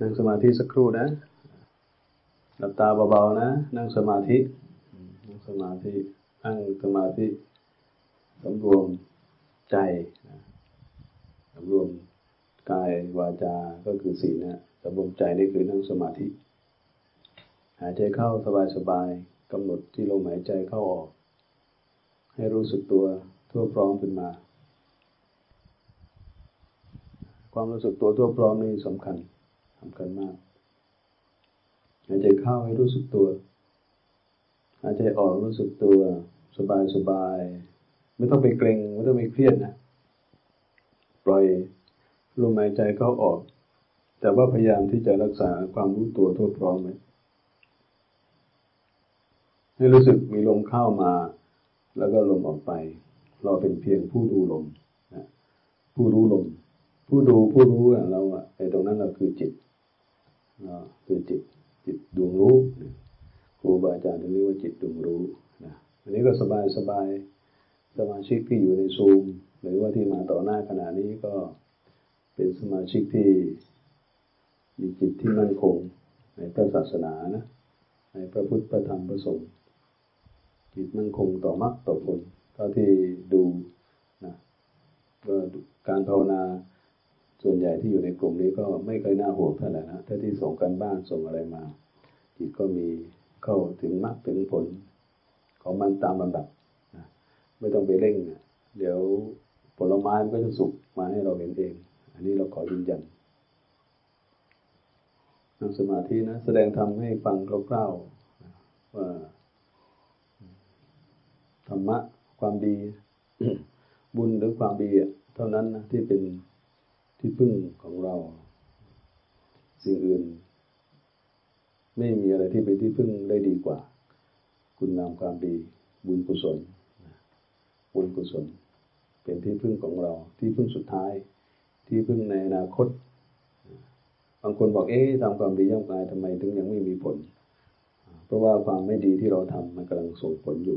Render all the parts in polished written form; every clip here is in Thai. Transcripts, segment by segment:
นั่งสมาธิสักครู่นะหลับตาเบาๆนะนั่งสมาธินั่งสมาธิสำรวมใจสำรวมกายวาจาก็คือศีลนะสำรวมใจนี่คือนั่งสมาธิหายใจเข้าสบายๆกำหนดที่ลมหายใจเข้าออกให้รู้สึกตัวทั่วพร้อมขึ้นมาความรู้สึกตัวทั่วพร้อมนี่สำคัญมากหายใจเข้าให้รู้สึกตัวหายใจออกรู้สึกตัวสบายไม่ต้องไปเกร็งไม่ต้องไปเครียดนะปล่อยลมหายใจเข้าออกแต่ว่าพยายามที่จะรักษาความรู้ตัวทั่วพร้อมไว้ให้รู้สึกมีลมเข้ามาแล้วก็ลมออกไปเราเป็นเพียงผู้ดูลมนะผู้รู้ลมผู้รู้เราไอ้ตรงนั้นเราคือจิตคือจิตดวงรู้ครูบาอาจารย์เรียกว่าจิตดวงรู้นะอันนี้ก็สบายสมาชิกที่อยู่ในซูมหรือว่าที่มาต่อหน้าขณะนี้ก็เป็นสมาชิกที่มีจิตที่มั่นคงในพระศาสนานะในพระพุทธพระธรรมพระสงฆ์จิตมั่นคงต่อมรรคต่อผลเท่าที่ดูนะก็การภาวนาส่วนใหญ่ที่อยู่ในกลุ่มนี้ก็ไม่เคยน่าห่วงเท่าไหร่นะถ้าที่ส่งกันบ้านส่งอะไรมาจิตก็มีเข้าถึงมรรคถึงผลของมันตามลำดับนะไม่ต้องไปเร่งนะเดี๋ยวผลไม้มันก็จะสุกมาให้เราเห็นเองอันนี้เราขอยืนยันนั่งสมาธินะแสดงธรรมให้ฟังคร่าวๆว่าธรรมะความดี บุญหรือความดีเท่านั้นนะที่เป็นที่พึ่งของเราสิ่งอื่นไม่มีอะไรที่เป็นที่พึ่งได้ดีกว่าคุณงามความดีบุญกุศลเป็นที่พึ่งของเราที่พึ่งสุดท้ายที่พึ่งในอนาคตบางคนบอกทำความดีย่อมตายทำไมถึงยังไม่มีผลเพราะว่าความไม่ดีที่เราทำมันกำลังส่งผลอยู่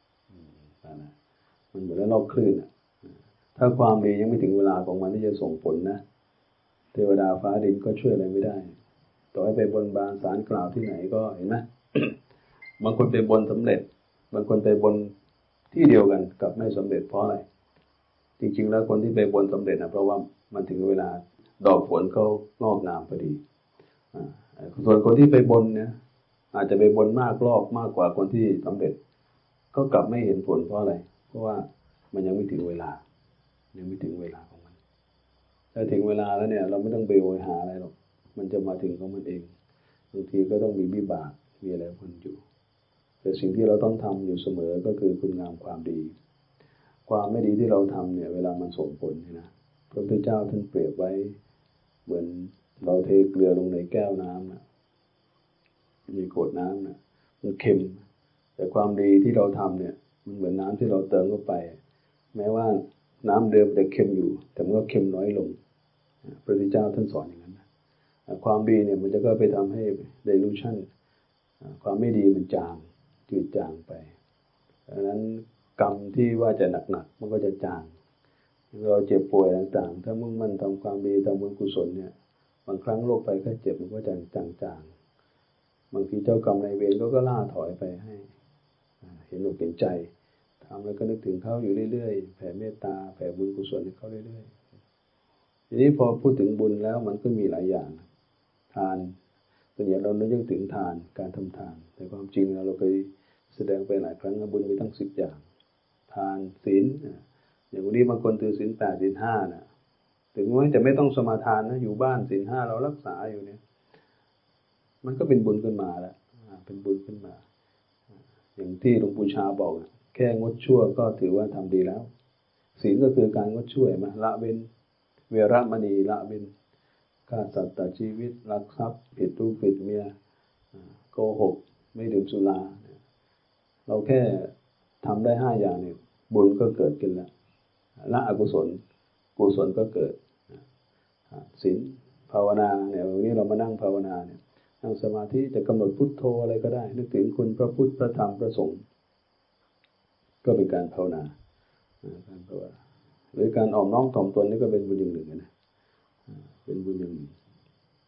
มันเหมือนลอกคลื่นถ้าความดียังไม่ถึงเวลาของมันที่จะส่งผลนะเทวดาฟ้าดินก็ช่วยอะไรไม่ได้ต่อให้ไปบนบานศาลกล่าวที่ไหนก็เห็นไหม บางคนไปบนสำเร็จบางคนไปบนที่เดียวกันกับไม่สำเร็จเพราะอะไรจริงๆแล้วคนที่ไปบนสำเร็จนะเพราะว่ามันถึงเวลาดอกผลเขางอกงามพอดีส่วนคนที่ไปบนเนี่ยอาจจะไปบนมากกว่าคนที่สำเร็จก็กลับไม่เห็นผลเพราะอะไรเพราะว่ามันยังไม่ถึงเวลาของมันถ้าถึงเวลาแล้วเนี่ยเราไม่ต้องไปโวยหาอะไรหรอกมันจะมาถึงของมันเองบางทีก็ต้องมีวิบากมีอะไรมันอยู่แต่สิ่งที่เราต้องทำอยู่เสมอก็คือคุณงามความดีความไม่ดีที่เราทำเนี่ยเวลามันส่งผลนะพระพุทธเจ้าท่านเปรียบไว้เหมือนเราเทเกลือลงในแก้วน้ำนะมีขวดน้ำนะมันเค็มแต่ความดีที่เราทำเนี่ยมันเหมือนน้ำที่เราเติมเข้าไปแม้ว่าน้ำเดิมจะเค็มอยู่แต่มันก็เค็มน้อยลงพระพุทธเจ้าท่านสอนอย่างนั้นนะความดีเนี่ยมันจะก็ไปทำให้ dilution ความไม่ดีมันจืดจางไปดังนั้นกรรมที่ว่าจะหนักๆมันก็จะจางเราเจ็บป่วยต่างๆถ้ามุ่งมั่นทำความดีทำบุญกุศลเนี่ยบางครั้งโรคภัยไข้เจ็บมันก็จะจางบางทีเจ้ากรรมนายเวรก็ล่าถอยไปให้เห็นอกเห็นใจทำแล้วก็นึกถึงเขาอยู่เรื่อยๆแผ่เมตตาแผ่บุญกุศลให้เขาเรื่อยๆทีนี้พอพูดถึงบุญแล้วมันก็มีหลายอย่างทานส่วนใหญ่เรานึกถึงทานการทำทานแต่ความจริงเราเคยแสดงไปหลายครั้งบุญมีตั้ง10อย่างทานศีลอย่างวันนี้บางคนถือศีล8ศีล5นะถึงแม้จะไม่ต้องสมาทานนะอยู่บ้านศีล5เรารักษาอยู่เนี่ยมันก็เป็นบุญขึ้นมาแล้วเป็นบุญขึ้นมาอย่างที่หลวงปู่ชาบอกแค่งดชั่วก็ถือว่าทำดีแล้วศีลก็คือการงดชั่วมาละเว้นเวรมณีละเว้นฆ่าสัตว์ตัดชีวิตลักทรัพย์ผิดลูกผิดเมียโกหกไม่ดื่มสุราเราแค่ทำได้5อย่างเนี่ยบุญก็เกิดขึ้นแล้วละอกุศลกุศลก็เกิดศีลภาวนาเนี่ยวันนี้เรามานั่งภาวนาเนี่ยนั่งสมาธิจะกำหนดพุทโธอะไรก็ได้นึกถึงคุณพระพุทธพระธรรมพระสงฆ์ก็เป็นการภาวนาหรือการอ่อมน้อมถ่อมตนนี่ก็เป็นบุญอย่างหนึ่งนะเป็นบุญอย่างหนึ่งที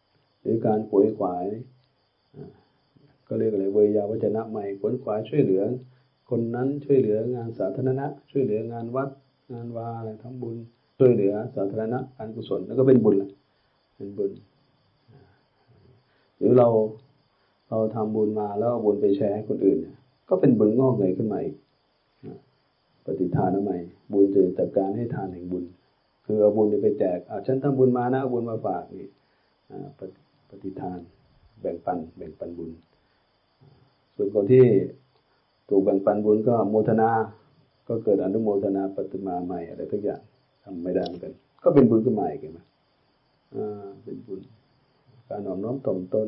รือการขวนขวายก็เรียกอะไรเวยาวัจนะใหม่ขวนขวายช่วยเหลือคนนั้นช่วยเหลืองานสาธารณะช่วยเหลืองานวัดงานวาอะไรทำบุญช่วยเหลือสาธารณะการกุศลแล้วก็เป็นบุญละเป็นบุญหรือเราทำบุญมาแล้วเอาบุญไปแชร์ให้คนอื่นก็เป็นบุญงอกเงยขึ้นมาอีกปฏิทานใหม่บุญจะจัดการให้ทานแห่งบุญคือเอาบุญไปแจกฉันทำบุญมานะเอาบุญมาฝากนี่ปฏิทานแบ่งปันบุญส่วนคนที่ถูกแบ่งปันบุญก็โมทนาก็เกิดอนุโมทนาปฏิมาใหม่อะไรทุกอย่างทำไม่ได้เหมือนกันก็เป็นบุญขึ้นมาอีกไหมเป็นบุญการน้อมถ่อมตน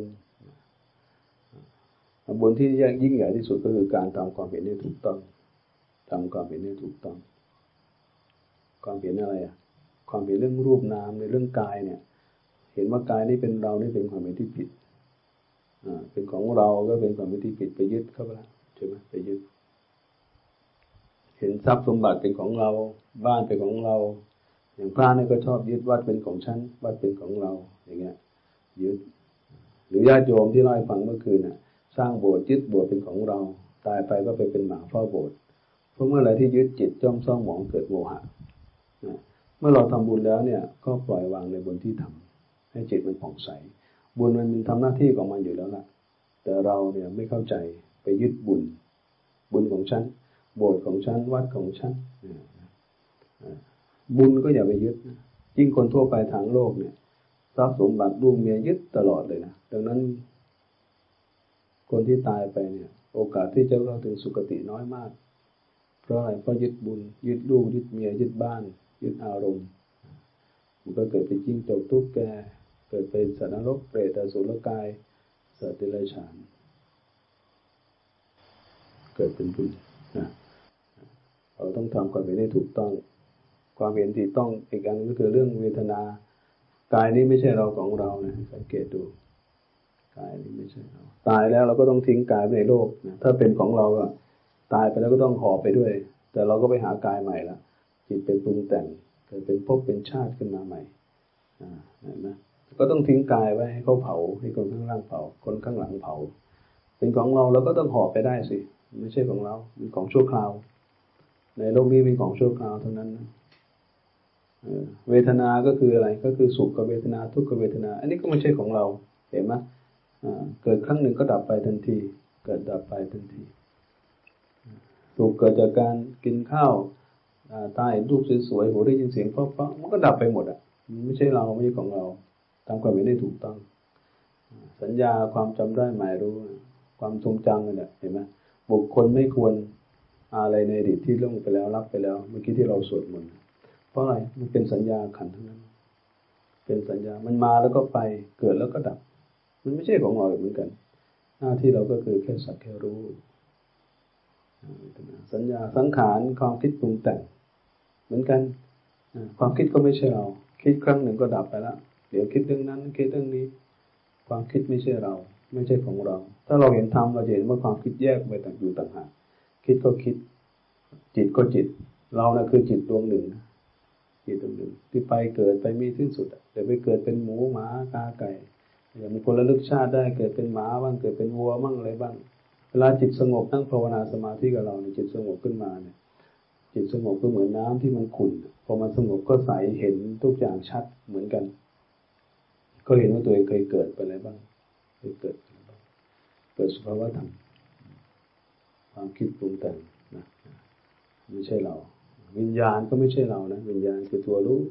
บุญที่ยิ่งใหญ่ที่สุดก็คือการทำความเห็นให้ถูกต้องทำความเห็นให้ถูกต้องความเห็นอะไรความเห็นเรื่องรูปนามในเรื่องกายเนี่ยเห็นว่ากายนี้เป็นเรานี่เป็นความเห็นที่ผิดเป็นของเราก็เป็นความเห็นที่ผิดไปยึดเข้าไปแล้วใช่ไหมไปยึดเห็นทรัพย์สมบัติเป็นของเราบ้านเป็นของเราอย่างพระนี่ก็ชอบยึดวัดเป็นของฉันวัดเป็นของเราอย่างเงี้ยยึดหรือญาติโยมที่เล่าให้ฟังเมื่อคืนสร้างโบสถ์ยึดโบสถ์เป็นของเราตายไปก็ไปเป็นหมาเฝ้าโบสถ์เพราะเมื่อไรที่ยึดจิตจ้องซ่องหมองเกิดโมหะเมื่อเราทำบุญแล้วเนี่ยก็ปล่อยวางในบุญที่ทำให้จิตมันผ่องใสบุญมันทำหน้าที่ของมันอยู่แล้วล่ะแต่เราเนี่ยไม่เข้าใจไปยึดบุญของฉันโบสถ์ของฉันวัดของฉันบุญก็อย่าไปยึดยิ่งคนทั่วไปทางโลกเนี่ยทรัพย์สมบัติลูกเมียยึดตลอดเลยนะดังนั้นคนที่ตายไปเนี่ยโอกาสที่จะเข้าถึงสุคติน้อยมากเพราะอะไรเพราะยึดบุญยึดลูกยึดเมียยึดบ้านยึดอารมณ์มันก็เกิดเป็นจิ้งจกตุ๊กแกเกิดเป็นสัตว์นรกเปรตอสุรกายสัตว์เดรัจฉานเกิดเป็นบุญนะเราต้องทำความเห็นให้ถูกต้องความเห็นที่ต้องอีกอันก็คือเรื่องเวทนากายนี้ไม่ใช่เราของเรานะสังเกตดูกายนี้ไม่ใช่เราตายแล้วเราก็ต้องทิ้งกายในโลกนะถ้าเป็นของเราก็ตายไปแล้วก็ต้องหอบไปด้วยแต่เราก็ไปหากายใหม่ละจิตเป็นปรุงแต่งเกิดเป็นภพเป็นชาติขึ้นมาใหม่เห็นไหมก็ต้องทิ้งกายไว้ให้เขาเผาให้คนข้างล่างเผาคนข้างหลังเผาเป็นของเราเราก็ต้องหอบไปได้สิไม่ใช่ของเราเป็นของชั่วคราวในโลกนี้เป็นของชั่วคราวเท่านั้นนะเวทนาก็คืออะไรก็คือสุขกับเวทนาทุกขเวทนาอันนี้ก็ไม่ใช่ของเราเห็นไหมเกิดครั้งหนึ่งก็ดับไปทันทีเกิดดับไปทันทีสุขเกิดจากการกินข้าวตาเห็นรูปสวยๆหูได้ยินเสียงเพราะๆมันก็ดับไปหมดมันไม่ใช่เราไม่ใช่ของเราตามความเห็นได้ถูกต้องสัญญาความจำได้หมายรู้ความทรงจำเนี่ยเห็นไหมบุคคลไม่ควรอะไรในอดีตที่ล่วงไปแล้วรับไปแล้วเมื่อกี้ที่เราสวดมนต์เพราะอะไรมันเป็นสัญญาขันธ์ทั้งนั้นเป็นสัญญามันมาแล้วก็ไปเกิดแล้วก็ดับมันไม่ใช่ของเราเหมือนกันหน้าที่เราก็คือแค่สักแค่รู้สัญญาสังขารความคิดปรุงแต่งเหมือนกันความคิดก็ไม่ใช่เราคิดครั้งหนึ่งก็ดับไปแล้วเดี๋ยวคิดเรื่องนั้นคิดเรื่องนี้ความคิดไม่ใช่เราไม่ใช่ของเราถ้าเราเห็นธรรมเราจะเห็นว่าความคิดแยกไปต่างอยู่ต่างหากคิดก็คิดจิตก็จิตเรานะคือจิตดวงหนึ่งจิตดวงหนึ่งที่ไปเกิดไปมีสิ้นสุดเดี๋ยวไปเกิดเป็นหมูหมากาไก่อย่างมีคนระลึกชาติได้เกิดเป็นหมาบ้างเกิดเป็นวัวบ้างอะไรบ้างเวลาจิตสงบนั่งภาวนาสมาธิกับเราเนี่ยจิตสงบขึ้นมาเนี่ยจิตสงบก็เหมือนน้ำที่มันขุ่นพอมันสงบก็ใสเห็นทุกอย่างชัดเหมือนกันก็เห็นว่าตัวเองเคยเกิดไปอะไรบ้างเคยเกิดสภาวะธรรมความคิดปรุงแต่งนะไม่ใช่เราวิญญาณก็ไม่ใช่เรานะวิญญาณคือตัวรู้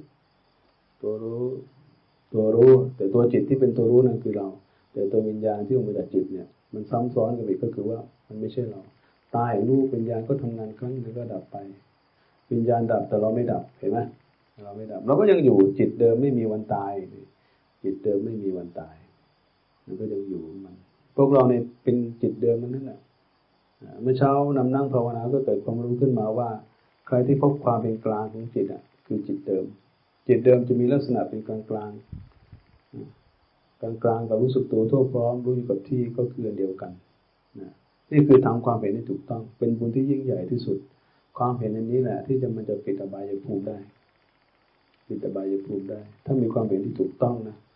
แต่ตัวจิตที่เป็นตัวรู้นั่นคือเราแต่ตัววิญญาณที่ออกมาจากจิตเนี่ยมันซ้ำซ้อนกันอีกก็คือว่ามันไม่ใช่เราตายรู้วิญญาณก็ทำงานครั้งนึงก็ดับไปวิญญาณดับแต่เราไม่ดับเห็นไหมเราไม่ดับเราก็ยังอยู่จิตเดิมไม่มีวันตายจิตเดิมไม่มีวันตายมันก็ยังอยู่มันพวกเราเนี่ยเป็นจิตเดิมนั่นแหละเมื่อเช้านำนั่งภาวนาก็เกิดความรู้ขึ้นมาว่าใครที่พบความเป็นกลางของจิตคือจิตเดิมจิตเดิมจะมีลักษณะเป็นกลางกลางกับรู้สึกตัวทั่วพร้อมรู้อยู่กับที่ก็คืออันเดียวกันนี่คือทำความเห็นที่ถูกต้องเป็นบุญที่ยิ่งใหญ่ที่สุดความเห็นอันนี้แหละที่มันจะปิดอบายภูมิได้ปิดอบายภูมิได้ถ้ามีความเห็นที่ถูกต้องนะ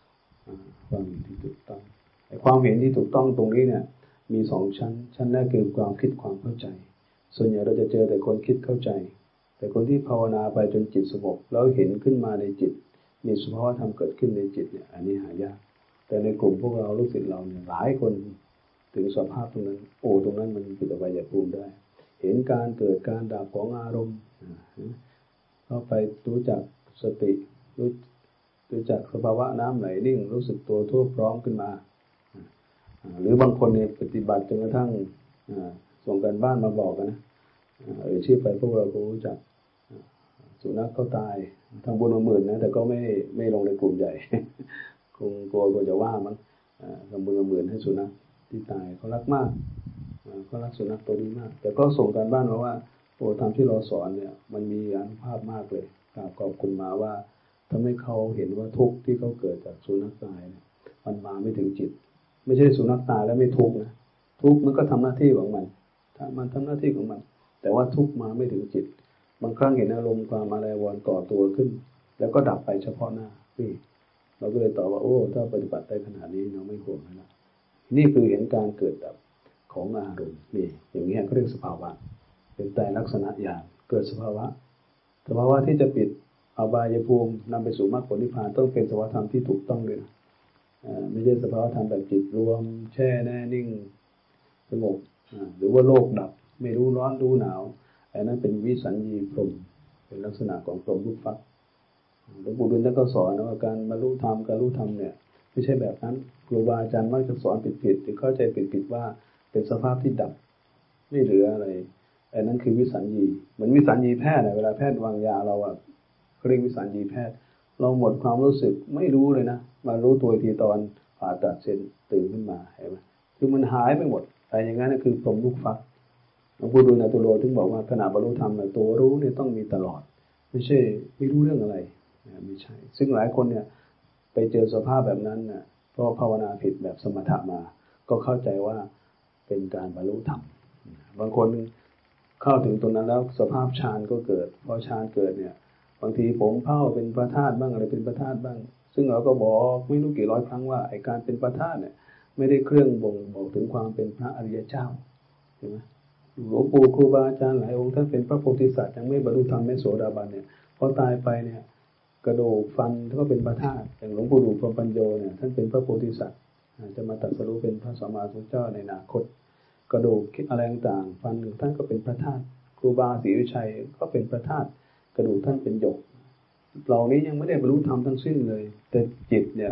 ความเห็นที่ถูกต้องไอ้ความเห็นที่ถูกต้องตรงนี้เนี่ยมีสองชั้นแรกคือความคิดความเข้าใจส่วนใหญ่เราจะเจอแต่คนคิดเข้าใจแต่คนที่ภาวนาไปจนจิตสงบแล้วเห็นขึ้นมาในจิตมีสภาวะธรรมเกิดขึ้นในจิตเนี่ยอันนี้หายากแต่ในกลุ่มพวกเราลูกศิษย์เราเนี่ยหลายคนถึงสภาพตรงนั้นตรงนั้นมันปิดอบายภูมิได้เห็นการเกิดการดับของอารมณ์เข้าไปรู้จักสติรู้จักสภาวะน้ำไหลนิ่งรู้สึกตัวทั่วพร้อมขึ้นมาหรือบางคนเนี่ยปฏิบัติจนกระทั่งส่งกันบ้านมาบอกนะชื่อไปพวกเราก็รู้จักสุนัขเขาตายทางบุญมาหมื่นนะแต่ก็ไม่ลงในกลุ่มใหญ่คงกลัวจะว่ามั้งทำบุญมาหมื่นให้สุนัขที่ตายเขารักมากเขารักสุนัขตัวนี้มากแต่ก็ส่งกันบ้านมาว่าธรรมที่เราสอนเนี่ยมันมีอานุภาพมากเลยกราบขอบคุณมาว่าทำให้เขาเห็นว่าทุกข์ที่เขาเกิดจากสุนัขตายเนี่ยมันมาไม่ถึงจิตไม่ใช่สุนัขตายแล้วไม่ทุกข์นะทุกข์มันก็ทำหน้าที่ของมันมันทำหน้าที่ของมันแต่ว่าทุกข์มาไม่ถึงจิตบางครั้งเห็นอารมณ์ความอะไรวนก่อตัวขึ้นแล้วก็ดับไปเฉพาะหน้านี่เราก็เลยตอบว่าถ้าปฏิบัติได้ขนาดนี้เราไม่ห่วงนะนี่คือเห็นการเกิดดับของอารมณ์นี่อย่างนี้ก็เรียกสภาวะเป็นแต่ลักษณะอย่างเกิดสภาวะที่จะปิดอบายภูมินำไปสู่มรรคผลนิพพานต้องเป็นสภาวะธรรมที่ถูกต้องเลยนะไม่ใช่สภาวะธรรมแบบจิตรวมแช่แน่นิ่งสงบหรือว่าโลกดับไม่รู้ร้อนรู้หนาวอันนั้นเป็นวิสัญญีพรหมเป็นลักษณะของพรหมรูปฟักหลวงปู่ดุลท่านก็สอนว่าการบรรลุธรรมการรู้ธรรมเนี่ยไม่ใช่แบบนั้นครูบาอาจารย์มักจะสอนผิดหรือเข้าใจผิดว่าเป็นสภาพที่ดับไม่เหลืออะไรอันนั้นคือวิสัญญีเหมือนวิสัญญีแพทย์เวลาแพทย์วางยาเราเรียกวิสัญญีแพทย์เราหมดความรู้สึกไม่รู้เลยนะมารู้ตัวทีตอนผ่าตัดเสร็จตื่นขึ้นมาเห็นไหมคือมันหายไปหมดแต่อย่างนั้นคือพรหมรูปฟักหลวงปู่ดูลย์อตุโลถึงบอกว่าขณะบรรลุธรรมเนี่ยตัวรู้เนี่ยต้องมีตลอดไม่ใช่ไม่รู้เรื่องอะไรไม่ใช่ซึ่งหลายคนเนี่ยไปเจอสภาพแบบนั้นเนี่ยเพราะภาวนาผิดแบบสมถะมาก็เข้าใจว่าเป็นการบรรลุธรรมบางคนเข้าถึงตรงนั้นแล้วสภาพฌานก็เกิดพอฌานเกิดเนี่ยบางทีผมเผ่าเป็นพระธาตุบ้างอะไรเป็นพระธาตุบ้างซึ่งเราก็บอกไม่รู้กี่ร้อยครั้งว่าไอ้การเป็นพระธาตุเนี่ยไม่ได้เครื่องบ่งบอกถึงความเป็นพระอริยเจ้าใช่ไหมหลวงปู่ครูบาอาจารย์หลายองค์ท่านเป็นพระโพธิสัตว์ยังไม่บรรลุธรรมไม่โสดาบันเนี่ยพอตายไปเนี่ยกระดูกฟันก็เป็นพระธาตุอย่างหลวงปู่ดูลย์พรหมปัญโยเนี่ยท่านเป็นพระโพธิสัตว์จะมาตรัสรู้เป็นพระสัมมาสัมพุทธเจ้าในอนาคตกระดูกอะไรต่างๆฟันหนึ่งท่านก็เป็นพระธาตุครูบาศรีวิชัยก็เป็นพระธาตุกระดูกท่านเป็นหยกเหล่านี้ยังไม่ได้บรรลุธรรมทั้งสิ้นเลยแต่จิตเนี่ย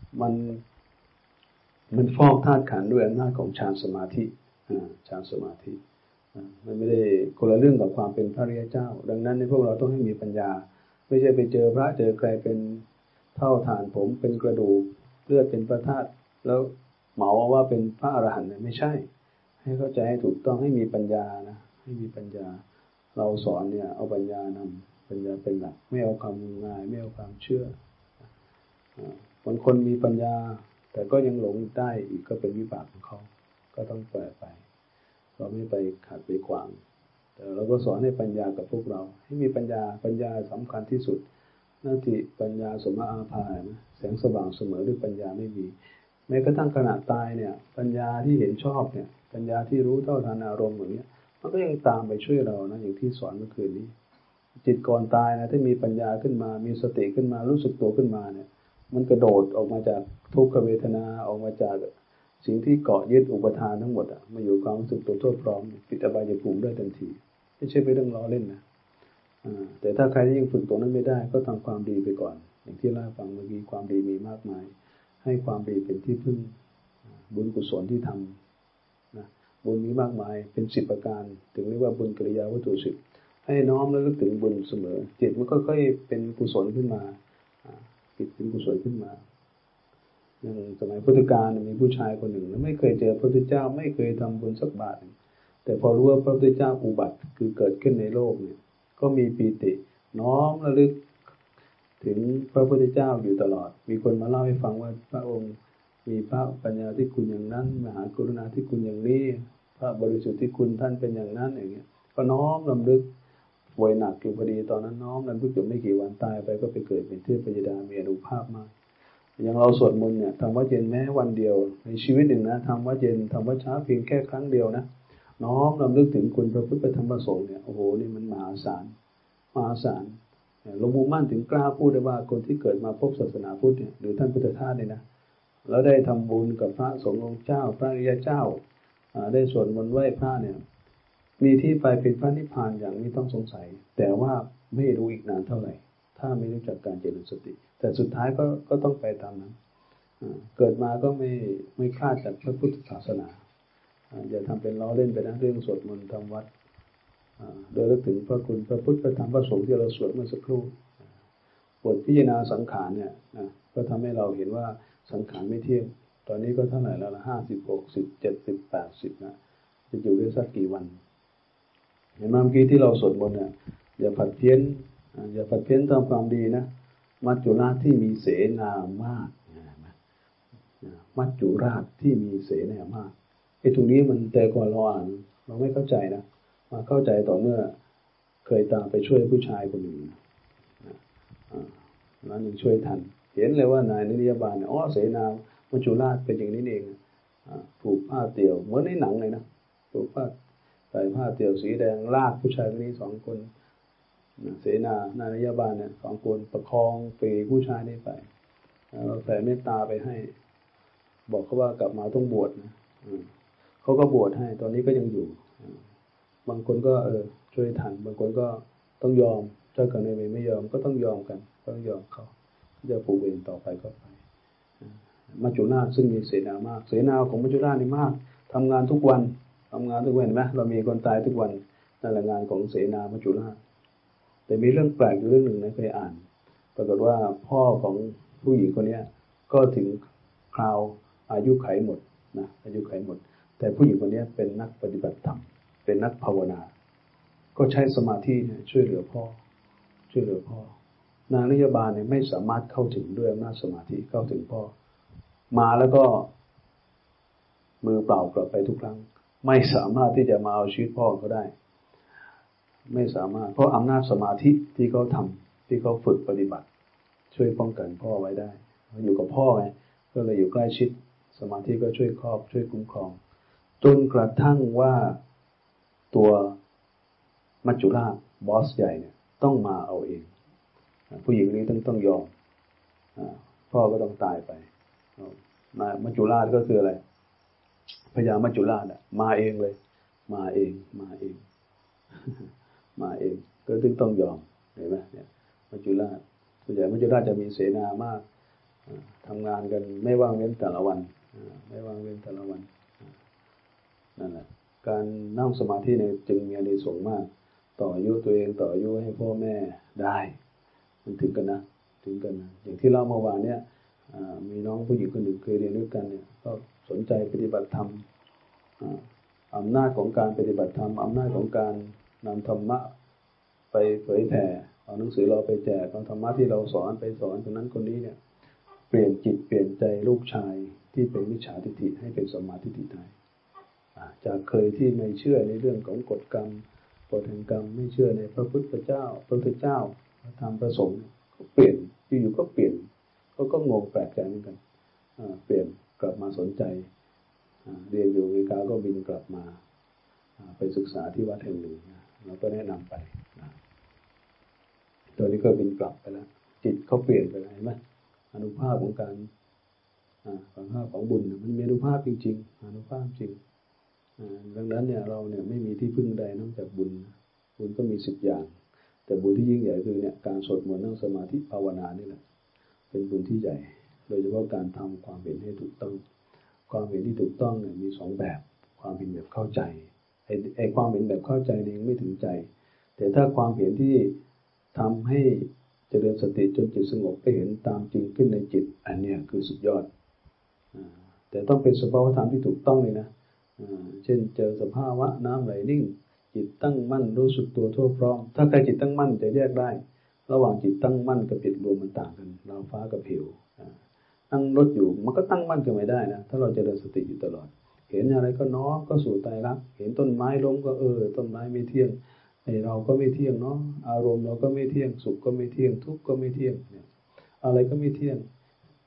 มันฟอกธาตุขันธ์ด้วยอำนาจของฌานสมาธิฌานสมาธิมันไม่ได้คนละเรื่องกับความเป็นพระอริยเจ้าดังนั้นในพวกเราต้องให้มีปัญญาไม่ใช่ไปเจอพระเจอใครเป็นเท่าฐานผมเป็นกระดูกเลือดเป็นพระธาตุแล้วเหมาว่าเป็นพระอรหันต์ไม่ใช่ให้เข้าใจให้ถูกต้องให้มีปัญญานะให้มีปัญญาเราสอนเนี่ยเอาปัญญานำปัญญาเป็นหลักไม่เอาความงมงายไม่เอาความเชื่อบางคนมีปัญญาแต่ก็ยังหลงได้อีกก็เป็นวิบากของเขาก็ต้องปล่อยไปเราไม่ไปขัดไปขวางแต่เราก็สอนให้ปัญญากับพวกเราให้มีปัญญาสำคัญที่สุดนาทีปัญญาสมอาภานะแสงสว่างเสมอด้วยปัญญาไม่มีแม้กระทั่งขณะตายเนี่ยปัญญาที่เห็นชอบเนี่ยปัญญาที่รู้เท่าทันอารมณ์อย่างเนี้ยมันก็ยังตามไปช่วยเรานะอย่างที่สอนเมื่อคืนนี้จิตก่อนตายนะถ้ามีปัญญาขึ้นมามีสติขึ้นมารู้สึกตัวขึ้นมาเนี่ยมันกระโดดออกมาจากทุกขเวทนาออกมาจากสิ่งที่เกาะยึดอุปทานทั้งหมดมาอยู่ความรู้สึกตัวทั่วพร้อมปิดอบายภูมิได้ทันทีไม่ใช่เป็นเรื่องล้อเล่นนะแต่ถ้าใครที่ยังฝึกตรงนั้นไม่ได้ก็ทำความดีไปก่อนอย่างที่เล่าฟังเมื่อกี้ความดีมีมากมายให้ความดีเป็นที่พึ่งบุญกุศลที่ทำนะบุญมีมากมายเป็น10ประการถึงเรียกว่าบุญกิริยาวัตถุ10ให้น้อมแล้วนึกถึงบุญเสมอจิตมันก็ค่อยเป็นกุศลขึ้นมาจิตเป็นกุศลขึ้นมาอย่างสมัยพุทธกาลมีผู้ชายคนหนึ่งไม่เคยเจอพระพุทธเจ้าไม่เคยทำบุญสักบาทแต่พอรู้ว่าพระพุทธเจ้าอุบัติคือเกิดขึ้นในโลกเนี่ยก็มีปีติน้อมระลึกถึงพระพุทธเจ้าอยู่ตลอดมีคนมาเล่าให้ฟังว่าพระองค์มีพระปัญญาที่คุณอย่างนั้นมหากรุณาที่คุณอย่างนี้พระบริสุทธิ์ที่คุณท่านเป็นอย่างนั้นอย่างเงี้ยก็น้อมรำลึกป่วยหนักอยู่พอดีตอนนั้นน้อมรำลึกอยู่ไม่กี่วันตายไปก็ไปเกิดเป็นเทพยดามีอานุภาพมากอย่างเราสวดมนต์เนี่ยทำวัดเย็นแม้วันเดียวในชีวิตหนึ่งนะทำวัดเย็นทำวัดเช้าเพียงแค่ครั้งเดียวนะน้อมรำลึกถึงคุณพระพุทธพระธรรมพระสงฆ์เนี่ยโอ้โหนี่มันมหาศาลมหาศาลหลวงปู่มั่นถึงกล้าพูดได้ว่าคนที่เกิดมาพบศาสนาพุทธเนี่ยหรือท่านพุทธทาสเนี่ยนะแล้วได้ทำบุญกับพระสงฆ์องค์เจ้าพระอริยเจ้าได้สวดมนต์ไหว้พระเนี่ยมีที่ไปเป็นพระนิพพานอย่างไม่ต้องสงสัยแต่ว่าไม่รู้อีกนานเท่าไหร่ถ้าไม่รู้จักการเจริญสติแต่สุดท้ายก็ต้องไปตามนั้นเกิดมาก็ไม่คลาดจากพระพุทธศาสนาอย่าทำเป็นล้อเล่นไปนะเรื่องสวดมนต์ทำวัดโดยระลึกถึงพระคุณพระพุทธพระธรรมพระสงฆ์ที่เราสวดเมื่อสักครู่บทพิจารณาสังขารเนี่ยก็ทำให้เราเห็นว่าสังขารไม่เที่ยงตอนนี้ก็เท่าไหร่แล้วละ50 60 70 80นะจะอยู่ได้สักกี่วันเห็นไหมเมื่อกี้ที่เราสวดมนต์เนี่ยอย่าผัดเพี้ยนทำความดีนะมัจจุราชที่มีเสนามากมัจจุราชที่มีเสนามากไอ้ตรงนี้มันแต่ก่อนเราอ่านเราไม่เข้าใจนะมาเข้าใจต่อเมื่อเคยตามไปช่วยผู้ชายคนหนึ่งนั้นยังช่วยทันเห็นเลยว่านายนิรยาบาลเนี่ยเสนามัจจุราชเป็นอย่างนี้เองผูกผ้าเตี่ยวเหมือนในหนังเลยนะผูกผ้าใส่ผ้าเตี่ยวสีแดงลากผู้ชายคนนี้2 คนเสนานายนิรยาบาลเนี่ย2 คนประคองปีผู้ชายนี้ไปเราแผ่เมตตาไปให้บอกเขาว่ากลับมาต้องบวชนะเขาก็บวชให้ตอนนี้ก็ยังอยู่บางคนก็ช่วยทันบางคนก็ต้องยอมเจ้ากรรมนายเวรไม่ยอมก็ต้องยอมกันต้องยอมเขาจะผูกเวรต่อไปก็ไปมัจจุราชซึ่งมีเสนามากเสนาของมัจจุราชนี่มากทำงานทุกวันเห็นไหมเรามีคนตายทุกวันนั่นแหละงานของเสนามัจจุราชแต่มีเรื่องแปลกอยู่เรื่องหนึ่งนะเคยอ่านปรากฏว่าพ่อของผู้หญิงคนนี้ก็ถึงคราวอายุไขหมดนะอายุไขหมดแต่ผู้หญิงคนนี้เป็นนักปฏิบัติธรรมเป็นนักภาวนาก็ใช้สมาธิช่วยเหลือพ่อนางนิยาบาลเนี่ยไม่สามารถเข้าถึงด้วยอำนาจสมาธิเข้าถึงพ่อมาแล้วก็มือเปล่ากลับไปทุกครั้งไม่สามารถที่จะมาเอาชีวิตพ่อเขาได้ไม่สามารถเพราะอำนาจสมาธิที่เขาทำที่เขาฝึกปฏิบัติช่วยป้องกันพ่อไว้ได้อยู่กับพ่อไงก็เลยอยู่ใกล้ชิดสมาธิก็ช่วยครอบช่วยคุ้มครองจนกระทั่งว่าตัวมัจจุราชบอสใหญ่เนี่ยต้องมาเอาเองผู้หญิงนี้ต้องยอมพ่อก็ต้องตายไปมัจจุราชก็คืออะไรพญามัจจุราชมาเองเลยมาเองก็ต้องยอมเห็นไหมเนี่ยมัจจุราชส่วนใหญ่มัจจุราชจะมีเสนามากทำงานกันไม่ว่างเว้นแต่ละวันนั่นแหละการนั่งสมาธิเนี่ยจึงมีอานิสงส์มากต่ออายุตัวเองต่ออายุให้พ่อแม่ได้มันถึงกันนะอย่างที่เล่าเมื่อวานเนี่ยมีน้องผู้หญิงคนหนึ่งเคยเรียนด้วยกันเนี่ยก็สนใจปฏิบัติธรรมอำนาจของการปฏิบัติธรรมอำนาจของการนำธรรมะไปเผยแผ่เอาหนังสือเราไปแจกเอาธรรมะที่เราสอนไปสอนคนนั้นคนนี้เนี่ยเปลี่ยนจิตเปลี่ยนใจลูกชายที่เป็นมิจฉาทิฏฐิให้เป็นสัมมาทิฏฐิได้จากเคยที่ไม่เชื่อในเรื่องของกฎกรรมกฎแห่งกรรมไม่เชื่อในพระพุทธเจ้าพระธรรมประสงค์ก็เปลี่ยนอยู่ๆก็เปลี่ยนก็งงแปลกใจเหมือนกันเปลี่ยนกลับมาสนใจเรียนอยู่อเมริกาก็บินกลับมาไปศึกษาที่วัดแห่งหนึ่งเราก็แนะนำไปตัวนี้ก็บินกลับไปแล้วจิตเขาเปลี่ยนไปแล้วเห็นไหมอนุภาพของการของบุญมันมีอนุภาพจริงๆอนุภาพจริงดังนั้นเนี่ยเราเนี่ยไม่มีที่พึ่งใดนอกจากบุญก็มี10 อย่างแต่บุญที่ยิ่งใหญ่คือเนี่ยการสวดมนต์นั่งสมาธิภาวนานี่แหละเป็นบุญที่ใหญ่โดยเฉพาะการทำความเห็นให้ถูกต้องความเห็นที่ถูกต้องเนี่ยมี2 แบบความเห็นแบบเข้าใจไอ้ความเห็นแบบเข้าใจนี่ยังไม่ถึงใจแต่ถ้าความเห็นที่ทำให้เจริญสติจนจิตสงบไปเห็นตามจริงขึ้นในจิตอันนี้คือสุดยอดแต่ต้องเป็นสภาวธรรมที่ถูกต้องเลยนะเช่นเจอสภาวะน้ำไหลนิ่งจิตตั้งมั่นรู้สึกตัวทั่วพร้อมถ้าใครจิตตั้งมั่นจะแยกได้ระหว่างจิตตั้งมั่นกับจิตรวมมันต่างกันเราฟ้ากับเหวนั่งรถอยู่มันก็ตั้งมั่นกันไม่ได้นะถ้าเราเจริญสติอยู่ตลอดเห็นอะไรก็น้อมก็สู่ไตรลักษณ์เห็นต้นไม้ล้มก็ต้นไม้ไม่เที่ยงเราก็ไม่เที่ยงเนาะอารมณ์เราก็ไม่เที่ยงสุขก็ไม่เที่ยงทุกข์ก็ไม่เที่ยงเนี่ยอะไรก็ไม่เที่ยงค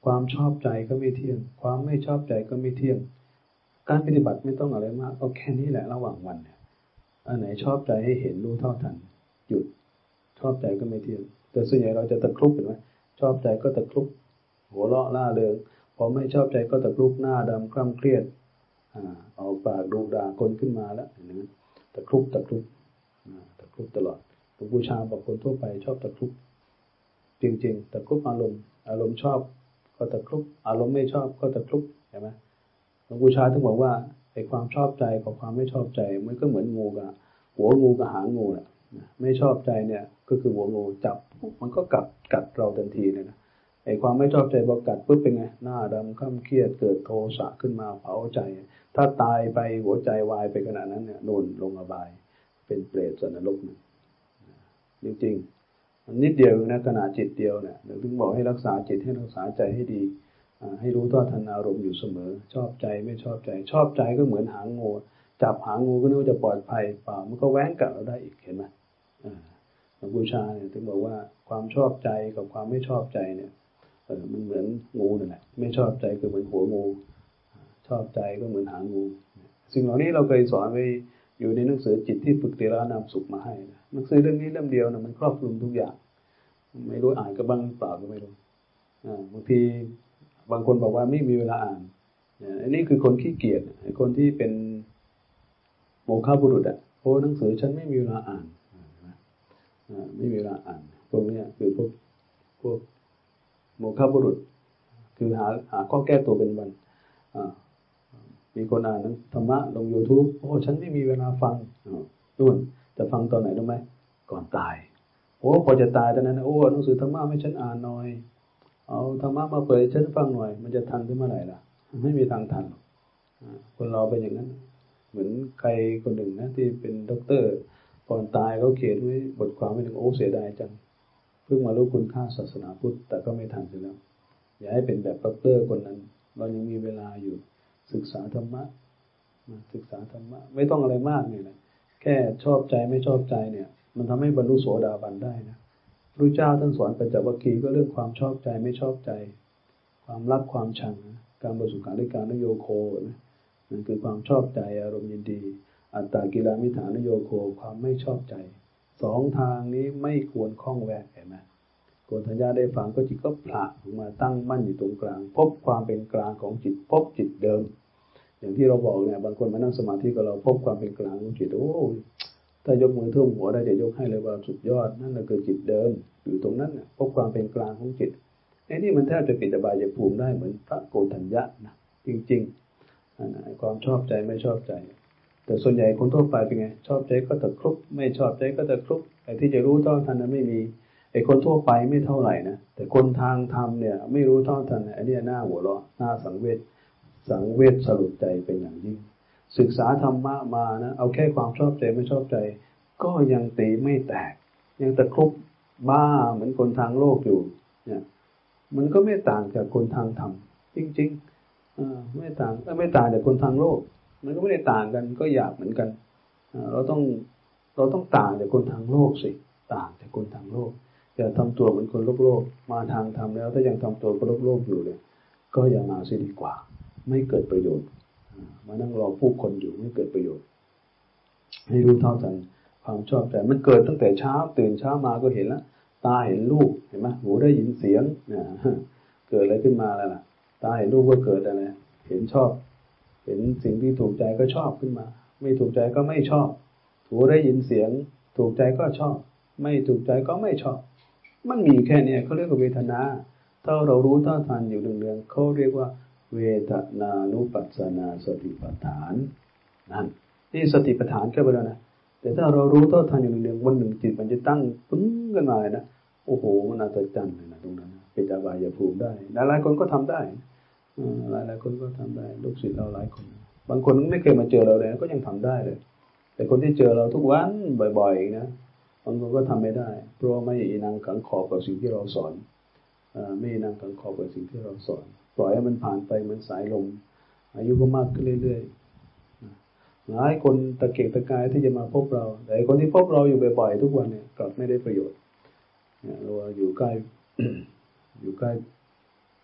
ความชอบใจก็ไม่เที่ยงความไม่ชอบใจก็ไม่เที่ยงการปฏิบัติไม่ต้องอะไรมากเอาแค่นี้แหละระหว่างวันเนี่ยอันไหนชอบใจให้เห็นรู้เท่าทันหยุดชอบใจก็ไม่เที่ยงแต่ส่วนใหญ่เราจะตะครุบเห็นไหมชอบใจก็ตะครุบหัวเราะล่าเริงพอไม่ชอบใจก็ตะครุบหน้าดำคล้ำเครียดเอาปากดูด่าคนขึ้นมาแล้วเห็นไหมตะครุบตะครุบตลอดหลวงปู่ชาบอกคนทั่วไปชอบตะครุบจริงๆตะครุบอารมณ์ชอบก็ตะครุบอารมณ์ไม่ชอบก็ตะครุบเห็นไหมหลวงปู่ชาถึงบอกว่าไอ้ความชอบใจกับความไม่ชอบใจมันก็เหมือนงูกับหัวงูกับหางงูน่ะไม่ชอบใจเนี่ยก็คือหัวงูจับมันก็กัดเราทันทีเลยนะไอ้ความไม่ชอบใจพอกัดปุ๊บเป็นไงหน้าดำคล้ำเครียดเกิดโทสะขึ้นมาเผาใจถ้าตายไปหัวใจวายไปขนาดนั้นเนี่ยโดนลงอบายเป็นเปรตสันนรกนะจริงๆมันนิดเดียวนะขณะจิตเดียวเนี่ยถึงบอกให้รักษาจิตให้รักษาใจให้ดีให้รู้ท่าทันอารมณ์อยู่เสมอชอบใจไม่ชอบใจชอบใจก็เหมือนหางงูจับหางงูก็นึกว่าจะปลอดภัยเปล่ามันก็แว้งกัดเราได้อีกเห็นไหมหลวงปู่ชาเนี่ยถึงบอกว่าความชอบใจกับความไม่ชอบใจเนี่ยมันเหมือนงูนั่นแหละไม่ชอบใจก็เหมือนหัวงูชอบใจก็เหมือนหางงูสิ่งเหล่านี้เราเคยสอนไว้อยู่ในหนังสือจิตที่ฝึกเตระนามสุขมาให้นะหนังสือเรื่องนี้เล่มเดียวนะมันครอบคลุมทุกอย่างไม่รู้อ่านก็บ้างเปล่าก็ไม่รู้บางทีบางคนบอกว่าไม่มีเวลาอ่านอันนี้คือคนขี้เกียจคนที่เป็นโมฆะบุรุษโอ้หนังสือฉันไม่มีเวลาอ่านไม่มีเวลาอ่านพวกนี้คือพวกโมฆะบุรุษคือหาข้อแก้ตัวเป็นวันมีคนอ่านธรรมะลง YouTube โอ้ฉันไม่มีเวลาฟังนู่นจะฟังตอนไหนรู้ไหมก่อนตายโอ้พอจะตายตอนนั้นโอ้หนังสือธรรมะให้ฉันอ่านหน่อยเอาธรรมะมาเปิดให้ฉันฟังหน่อยมันจะทันถึงเมื่อไหร่ล่ะไม่มีทางทันคนเราเป็นอย่างนั้นเหมือนใครคนหนึ่งนะที่เป็นด็อกเตอร์ก่อนตายเขาเขียนไว้บทความไว้ถึงโอ้เสียดายจังเพิ่งมารู้คุณค่าศาสนาพุทธแต่ก็ไม่ทันเสียแล้วอย่าให้เป็นแบบด็อกเตอร์คนนั้นเรายังมีเวลาอยู่ศึกษาธรรมะศึกษาธรรมะไม่ต้องอะไรมากเนี่ยนะแค่ชอบใจไม่ชอบใจเนี่ยมันทำให้บรรลุโสดาบันได้นะพระเจ้าท่านสอนปัญจวัคคีย์ก็เรื่องความชอบใจไม่ชอบใจความรักความชังการบริสุทธิ์การการนโยโคนะนั่นคือความชอบใจอารมณ์ยินดีอัตตากิลามิฐานโยโคความไม่ชอบใจสองทางนี้ไม่ควรคล้องแวะเห็นไหมโกฏัญญาได้ฟังก็จิตก็ผละออกมาตั้งมั่นอยู่ตรงกลางพบความเป็นกลางของจิตพบจิตเดิมอย่างที่เราบอกเนี่ยบางคนมานั่งสมาธิกับเราพบความเป็นกลางของจิตโอ้ถ้ายกมือท่วมหัวได้จะยกให้เลยว่าสุดยอดนั่นแหละคือจิตเดิมอยู่ตรงนั้นเนี่ยพบความเป็นกลางของจิตไอ้นี่มันแทบจะปิดอบายภูมิได้เหมือนพระโกฏัญญะนะจริงๆความชอบใจไม่ชอบใจแต่ส่วนใหญ่คนทั่วไปเป็นไงชอบใจก็ตะครุบไม่ชอบใจก็ตะครุบไอ้ที่จะรู้เท่าทันนั้นไม่มีไอ้คนทั่วไปไม่เท่าไหร่นะแต่คนทางธรรมเนี่ยไม่รู้เท่าทันไอ้นี่หน้าหัวเราะหน้าสังเวชสลดใจเป็นอย่างยิ่งศึกษาธรรมะมานะเอาแค่ความชอบใจไม่ชอบใจก็ยังตีไม่แตกยังตะครุบบ้าเหมือนคนทางโลกอยู่เนี่ยมันก็ไม่ต่างจากคนทางธรรมจริงๆไม่ต่างจากคนทางโลกมันก็ไม่ได้ต่างกันก็อยากเหมือนกันเราต้องต่างจากคนทางโลกสิต่างจากคนทางโลกอย่าทำตัวเหมือนคนโลกมาทางธรรมแล้วถ้ายังทำตัวคนโลกอยู่เนี่ยก็อย่ามาเสียดีกว่าไม่เกิดประโยชน์มานั่งรอผู้คนอยู่ไม่เกิดประโยชน์ให้รู้เท่าทันความชอบใจมันเกิดตั้งแต่เช้าตื่นเช้ามาก็เห็นแล้วตาเห็นรูปเห็นไหมหูได้ยินเสียงเกิดอะไรขึ้นมาแล้วล่ะตาเห็นรูปก็เกิดอะไรเห็นชอบเห็นสิ่งที่ถูกใจก็ชอบขึ้นมาไม่ถูกใจก็ไม่ชอบหูได้ยินเสียงถูกใจก็ชอบไม่ถูกใจก็ไม่ชอบมันมีแค่นี้เขาเรียกว่าเวทนาถ้าเรารู้เท่าทันอยู่เดือนๆเขาเรียกว่าเวทนานุปัสสนาสติปัฏฐานนั่นนี่สติปัฏฐานแค่ไปแล้วนะแต่ถ้าเรารู้เท่าทันอยู่เดือนๆวันหนึ่งจิตมันจะตั้งปึ้งขึ้นมาเลยนะโอ้โหมันอัศจรรย์เลยนะตรงนั้นเป็นอบายภูมิได้หลายคนก็ทำได้หลายคนก็ทำได้ลูกศิษย์เราหลายคนบางคนไม่เคยมาเจอเราเลยก็ยังทำได้เลยแต่คนที่เจอเราทุกวันบ่อยๆนะบางคนก็ทำไม่ได้เพราะไม่นั่งขังขอบกับสิ่งที่เราสอนไม่นั่งขังขอบกับสิ่งที่เราสอนปล่อยให้มันผ่านไปเหมือนสายลมอายุก็มากขึ้นเรื่อยๆหลายคนตะเกียกตะกายที่จะมาพบเราแต่คนที่พบเราอยู่บ่อยๆทุกวันเนี่ยกลับไม่ได้ประโยชน์เราอยู่ใกล้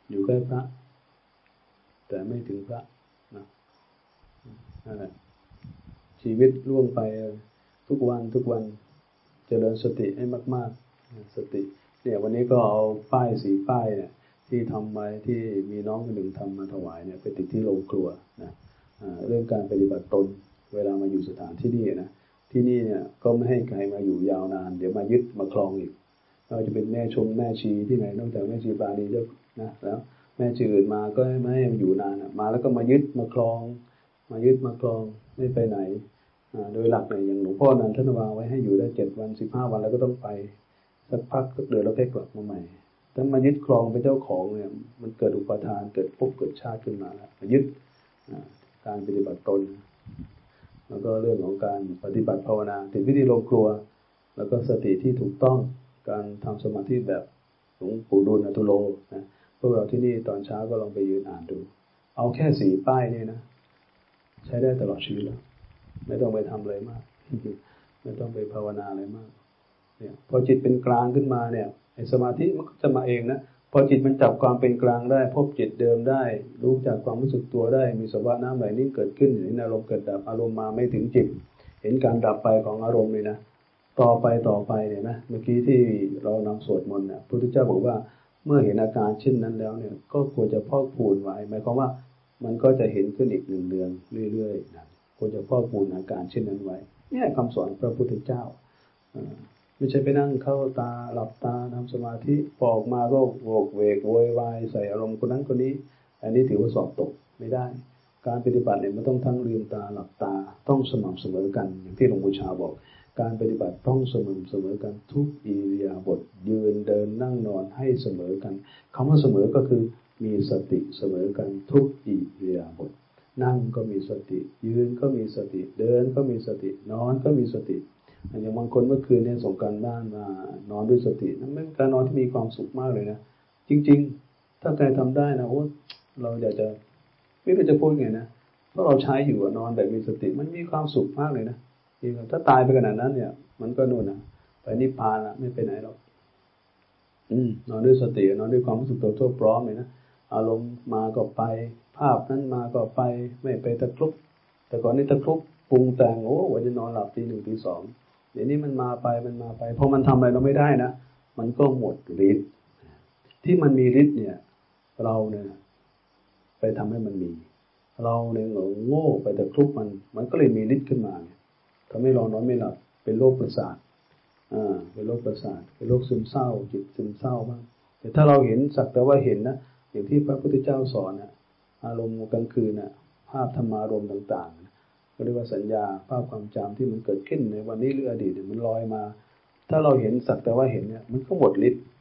อยู่ใกล้พระแต่ไม่ถึงพระนะนั่นแหละชีวิตล่วงไปทุกวันเจริญสติให้มากๆสติเนี่ยวันนี้ก็เอาป้ายสีป้ายเนี่ยที่ทำไว้ที่มีน้องคนหนึ่งทำมาถวายเนี่ยไปติดที่โรงครัวนะเรื่องการปฏิบัติตนเวลามาอยู่สถานที่นี่นะที่นี่เนี่ยก็ไม่ให้ใครมาอยู่ยาวนานเดี๋ยวมายึดมาครองอีกเราจะเป็นแม่ชมแม่ชีที่ไหนนอกจากแม่ชีปราณีเจ้านะแล้วแม่ชีอื่นมาก็ไม่ให้อยู่นานมาแล้วก็มายึดมาครองมายึดมาครองไม่ไปไหนโดยหลักเนี่ยอย่างหลวงพ่อนั้นท่านวางไว้ให้อยู่ได้7 วัน15 วันแล้วก็ต้องไปสักพักก็เดือนแล้วก็กลับมาใหม่ถ้ามายึดครองเป็นเจ้าของเนี่ยมันเกิดอุปทานเกิดภพเกิดชาติขึ้นมาแล้วมายึดการปฏิบัติตนแล้วก็เรื่องของการปฏิบัติภาวนาถึงวิธีลงครัวแล้วก็สติที่ถูกต้องการทำสมาธิแบบหลวงปู่ดูลย์อตุโลนะพวกเราที่นี่ตอนเช้าก็ลองไปยืนอ่านดูเอาแค่4 ป้ายนี่นะใช้ได้ตลอดชีวิตแล้วไม่ต้องไปทำอะไรมากไม่ต้องไปภาวนาอะไรมากเนี่ยพอจิตเป็นกลางขึ้นมาเนี่ยไอ้สมาธิมันก็จะมาเองนะพอจิตมันจับความเป็นกลางได้พบจิตเดิมได้รู้จากความรู้สึกตัวได้มีสภาวะน้ำไหลนิ่งเกิดขึ้นเห็นอารมณ์เกิดดับอารมณ์มาไม่ถึงจิตเห็นการดับไปของอารมณ์เลยนะต่อไปเนี่ยนะเมื่อกี้ที่เรานำสวดมนต์เนี่ยพระพุทธเจ้าบอกว่าเมื่อเห็นอาการเช่นนั้นแล้วเนี่ยก็ควรจะพอกพูนไว้หมายความว่ามันก็จะเห็นขึ้นอีก1 เดือนเรื่อยๆนะควรจะพอกพูนอาการเช่นนั้นไว้เนี่ยคำสอนพระพุทธเจ้าไม่ใช่ไปนั่งเข้าตาหลับตาทำสมาธิพอออกมาก็โวกเวกโวยวายใส่อารมณ์คนนั้นคนนี้อันนี้ถือว่าสอบตกไม่ได้การปฏิบัติเนี่ยมันต้องทั้งลืมตาหลับตาต้องสม่ำเสมอกันอย่างที่หลวงปู่ชาบอกการปฏิบัติต้องสม่ำเสมอกันทุกอิริยาบถยืนเดินนั่งนอนให้เสมอกันคำว่าเสมอก็คือมีสติเสมอกันทุกอิริยาบถนั่งก็มีสติยืนก็มีสติเดินก็มีสตินอนก็มีสติอย่างบางคนเมื่อคืนเนี่ยส่งการบ้านมานอนด้วยสตินั่นเป็นการนอนที่มีความสุขมากเลยนะจริงๆถ้าใครทำได้นะโอ้เราอยากจะไม่รู้จะพูดไงนะเพราะเราใช้อยู่นอนแบบมีสติมันมีความสุขมากเลยนะถ้าตายไปขนาดนั้นเนี่ยมันก็นู่นนะไปนิพพานละไม่ไปไหนหรอกนอนด้วยสตินอนด้วยความรู้สึกตัวทั่วพร้อมเลยนะอารมณ์มาก็ไปภาพนั้นมาก็ไปไม่ไปตะครุบแต่ก่อนนี้ตะครุบปรุงแต่งโอ้วันจะนอนหลับตี 1 ตี 2เดี๋ยวนี้มันมาไปพอมันทำอะไรเราไม่ได้นะมันก็หมดฤทธิ์ที่มันมีฤทธิ์เนี่ยเราเนี่ยไปทำให้มันมีเราเนี่ยโง่ไปตะครุบมันก็เลยมีฤทธิ์ขึ้นมาเนี่ยทำให้เรานอนไม่หลับเป็นโรคประสาทเป็นโรคประสาทเป็นโรคซึมเศร้าจิตซึมเศร้าบ้างแต่ถ้าเราเห็นสักแต่ว่าเห็นนะอย่างที่พระพุทธเจ้าสอนนะอารมณ์กลางคืนนะภาพธรรมารมณ์ต่างๆก็เรียกว่าสัญญาภาพความจำที่มันเกิดขึ้นในวันนี้หรืออดีตเนี่ยมันลอยมาถ้าเราเห็นสักแต่ว่าเห็นเนี่ยมันก็หมดฤทธิ์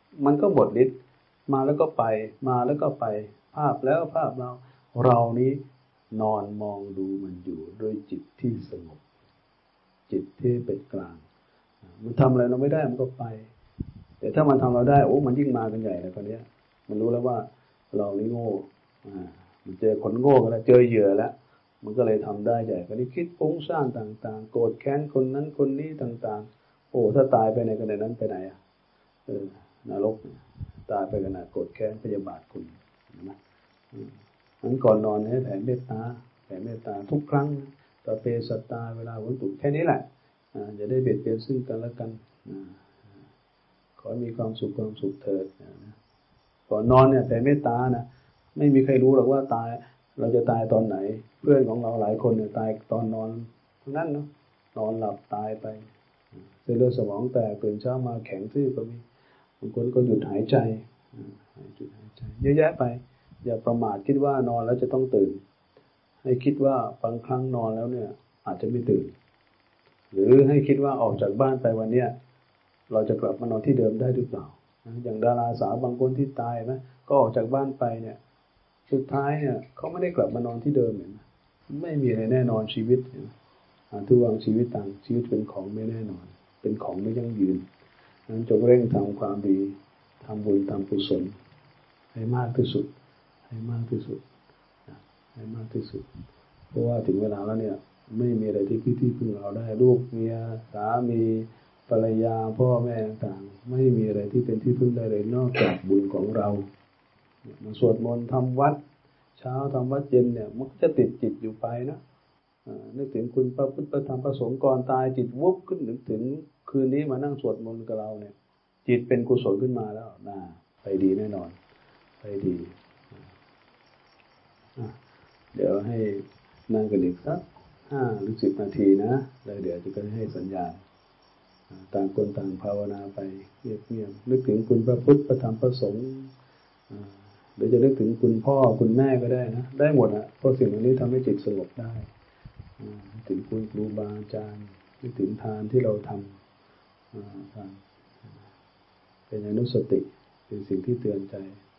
มาแล้วก็ไปมาแล้วก็ไปภาพแล้วภาพเรานี้นอนมองดูมันอยู่ด้วยจิตที่สงบจิตที่เป็นกลางมันทำอะไรเราไม่ได้มันก็ไปแต่ถ้ามันทำเราได้โอ้มันยิ่งมากันใหญ่เลยคนนี้มันรู้แล้วว่าเรานี่โง่มันเจอคนโง่กันแล้วเจอเหยื่อแล้วมันก็เลยทำได้ใหญ่คนนี้คิดฟุ้งซ่านต่างๆโกรธแค้นคนนั้นคนนี้ต่างๆโอ้ถ้าตายไปในขณะนั้นไปไหนนรกตายไปขณะโกรธแค้นพยาบาทคุณนะนั้นก่อนนอนให้แผ่เมตตาทุกครั้งต่อเปสัตตาเวลาวันตุกแค่นี้แหละจะได้เบียดเบียนซึ่งกันและกันขอมีความสุขเถิดก่อนนอนเนี่ยแผ่เมตตานะไม่มีใครรู้หรอกว่าตายเราจะตายตอนไหนเพื่อนของเราหลายคนเนี่ยตายตอนนอนทั้งนั้นเนาะนอนหลับตายไปเส้นเลือดสมองแตกตื่นเช้ามาแข็งทื่อก็มีบางคนก็หยุดหายใจเยอะแยะไปอย่าประมาทคิดว่านอนแล้วจะต้องตื่นให้คิดว่าบางครั้งนอนแล้วเนี่ยอาจจะไม่ตื่นหรือให้คิดว่าออกจากบ้านไปวันเนี้ยเราจะกลับมานอนที่เดิมได้หรือเปล่าอย่างดาราสาวบางคนที่ตายนะก็ออกจากบ้านไปเนี่ยสุดท้ายเนี่ยเขาไม่ได้กลับมานอนที่เดิมเนี่ยไม่มีอะไรแน่นอนชีวิตทุกวันชีวิตต่างชีวิตเป็นของไม่แน่นอนเป็นของไม่ยั่งยืนนั้นจงเร่งทำความดีทำบุญทำกุศลให้มากที่สุดให้มากที่สุดเพราะว่าถึงเวลาแล้วเนี่ยไม่มีอะไรที่พึ่งเราได้ลูกเมียสามีภรรยาพ่อแม่ต่างไม่มีอะไรที่เป็นที่พึ่งได้เลยนอกจากบุญของเรามาสวดมนต์ทำวัดเช้าทำวัดเย็นเนี่ยมันก็จะติดจิตอยู่ไปนะนึกถึงคุณพระพุทธพระธรรมพระสงฆ์ก่อนตายจิตวุบขึ้นนึกถึงคืนนี้มานั่งสวดมนต์กับเราเนี่ยจิตเป็นกุศลขึ้นมาแล้วไปดีแน่นอนไปดีเดี๋ยวให้นั่งกันอีกสัก5 หรือ 10 นาทีนะแล้วเดี๋ยวจะให้สัญญาณต่างคนต่างภาวนาไปเงียบๆนึกถึงคุณพระพุทธพระธรรมพระสงฆ์หรือจะนึกถึงคุณพ่อคุณแม่ก็ได้นะได้หมดนะเพราะสิ่งเหล่านี้ทำให้จิตสงบได้ถึงคุณครูบาอาจารย์นึกถึงทานที่เราทำเป็นอนุสติเป็นสิ่งที่เตือนใจ